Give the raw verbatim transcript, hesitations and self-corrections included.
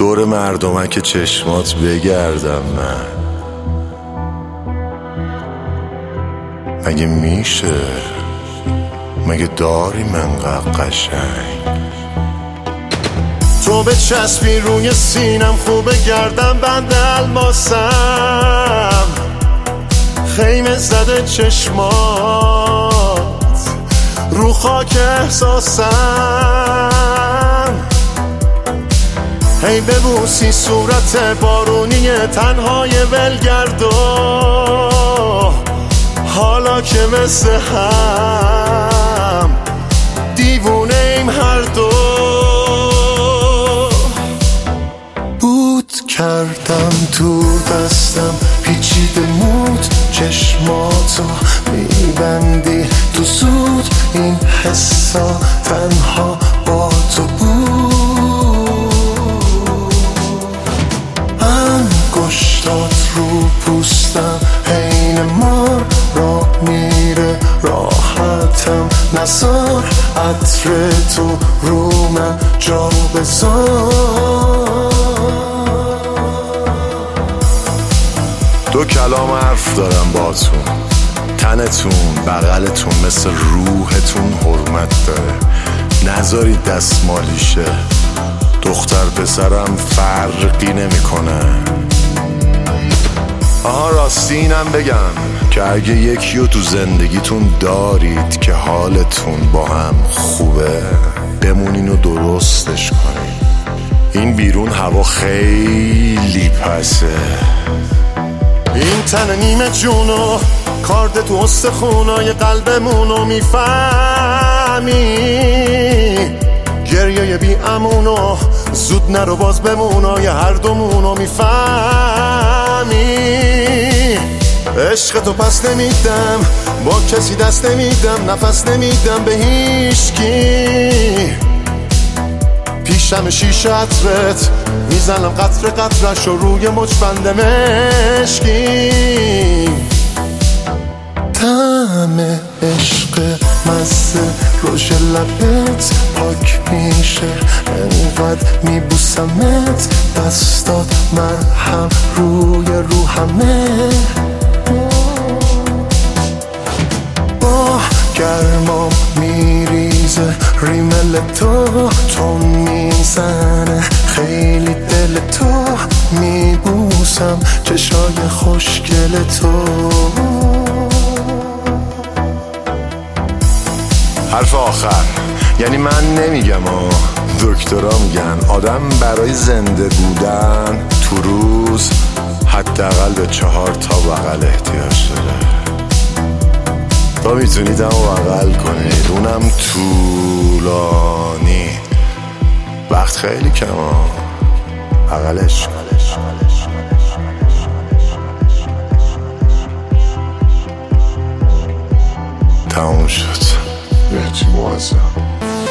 دور مردمک چشمات بگردم من؟ مگه میشه؟ مگه داری منقدر قشنگ؟ تو به چسبی روی سینم خوبه گردم بند الماسم، خیمه زده چشمات رو خاک احساسم. هی ببوسی صورت بارونی تنهای ولگردو، حالا که مثل هم دیوونه ایم هر دو. بود کردم تو دستم پیچیده مود، چشماتو میبندی تو زود، این حسا تنها با تو بود. انگشتات رو پوستم حین مار را میره راحتم، نزار عطر تو رو من جا بذار. دو کلام حرف دارم باتون، تنتون بغلتون مثل روحتون حرمت داره، نذارید دستمالیشه. دختر پسرم فرقی نمیکنه. آها راستی اینم بگم که اگه یکیو تو زندگیتون دارید که حالتون با هم خوبه، بمونین و درستش کنین. این بیرون هوا خیلی پسه. این تن نیمه جونو کارد تو استخونای قلبمونو میفهمی، گریه بی امونو زود نرو باز بمونای هر دومونو میفهمی. عشق تو پس نمیدم، با کسی دست نمیدم، نفس نمیدم به هیچکی. پیشم شیشه عطرت میزنم قطر قطرش و روی مچبند مشکی. طعم عشق مزه روش لبت پاک میشه، انقدر میبوسمت دستات مرهم روی روحمه. با گرمام میریزه ریمل تو، تو میزنه خیلی دل تو، میبوسم چشای خوشگل تو. حرف آخر یعنی من نمیگم ها، دکترها میگن آدم برای زنده بودن تو روز حداقل به چهار تا بغل احتیاج داره. تا میتونید هم بغل کنید، اونم طولانی. وقت خیلی کم ها، بغلش تموم شد. بهتی موازم